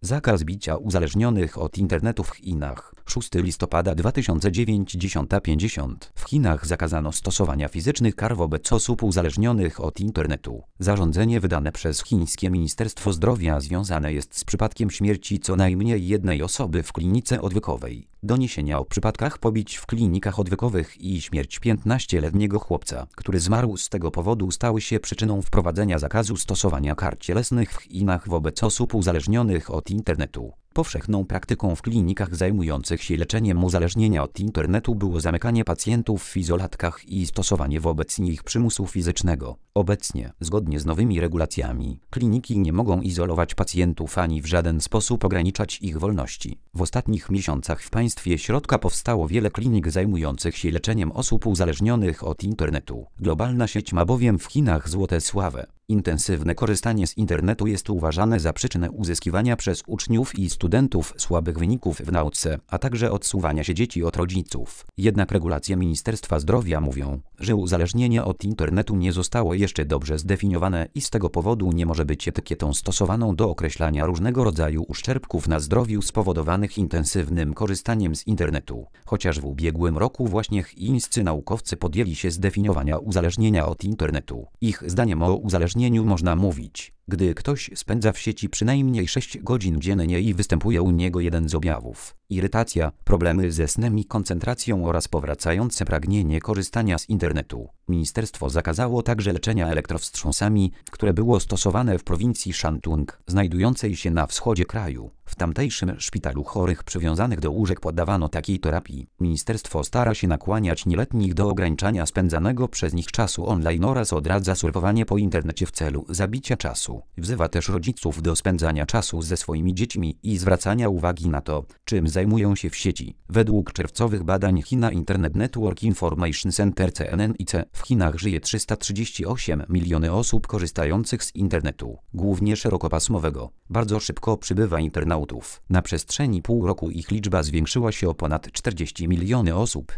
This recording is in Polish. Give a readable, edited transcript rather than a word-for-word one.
Zakaz bicia uzależnionych od internetu w Chinach. 6 listopada 2009 10:50. W Chinach zakazano stosowania fizycznych kar wobec osób uzależnionych od internetu. Zarządzenie wydane przez chińskie Ministerstwo Zdrowia związane jest z przypadkiem śmierci co najmniej jednej osoby w klinice odwykowej. Doniesienia o przypadkach pobić w klinikach odwykowych i śmierć 15-letniego chłopca, który zmarł z tego powodu, stały się przyczyną wprowadzenia zakazu stosowania kar cielesnych w Chinach wobec osób uzależnionych od internetu. Powszechną praktyką w klinikach zajmujących się leczeniem uzależnienia od internetu było zamykanie pacjentów w izolatkach i stosowanie wobec nich przymusu fizycznego. Obecnie, zgodnie z nowymi regulacjami, kliniki nie mogą izolować pacjentów ani w żaden sposób ograniczać ich wolności. W ostatnich miesiącach w państwie środka powstało wiele klinik zajmujących się leczeniem osób uzależnionych od internetu. Globalna sieć ma bowiem w Chinach złote sławę. Intensywne korzystanie z internetu jest uważane za przyczynę uzyskiwania przez uczniów i studentów słabych wyników w nauce, a także odsuwania się dzieci od rodziców. Jednak regulacje Ministerstwa Zdrowia mówią, że uzależnienie od internetu nie zostało jeszcze dobrze zdefiniowane i z tego powodu nie może być etykietą stosowaną do określania różnego rodzaju uszczerbków na zdrowiu spowodowanych intensywnym korzystaniem z internetu. Chociaż w ubiegłym roku właśnie chińscy naukowcy podjęli się zdefiniowania uzależnienia od internetu. Ich zdaniem o uzależnieniu można mówić, gdy ktoś spędza w sieci przynajmniej 6 godzin dziennie i występuje u niego jeden z objawów: irytacja, problemy ze snem i koncentracją oraz powracające pragnienie korzystania z internetu. Ministerstwo zakazało także leczenia elektrowstrząsami, które było stosowane w prowincji Shantung, znajdującej się na wschodzie kraju. W tamtejszym szpitalu chorych przywiązanych do łóżek poddawano takiej terapii. Ministerstwo stara się nakłaniać nieletnich do ograniczania spędzanego przez nich czasu online oraz odradza surfowanie po internecie w celu zabicia czasu. Wzywa też rodziców do spędzania czasu ze swoimi dziećmi i zwracania uwagi na to, czym zajmują się w sieci. Według czerwcowych badań China Internet Network Information Center CNNIC w Chinach żyje 338 miliony osób korzystających z internetu, głównie szerokopasmowego. Bardzo szybko przybywa internautów. Na przestrzeni pół roku ich liczba zwiększyła się o ponad 40 miliony osób.